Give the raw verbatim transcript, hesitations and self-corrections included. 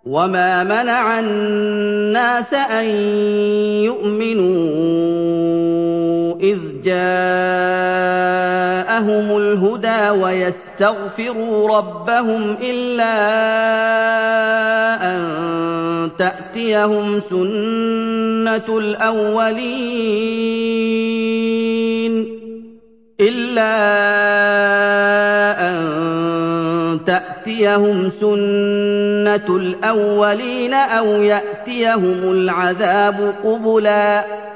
وَمَا مَنَعَ النَّاسَ أَن يُؤْمِنُوا إِذْ جَاءَهُمُ الْهُدَىٰ وَيَسْتَغْفِرُوا رَبَّهُمْ إِلَّا أَن تَأْتِيَهُمْ سُنَّةُ الْأَوَّلِينَ إِلَّا أَن تَأْتِيَهُمْ سُنَّةُ الْأَوَّلِينَ أَوْ يَأْتِيَهُمُ الْعَذَابُ قُبُلًا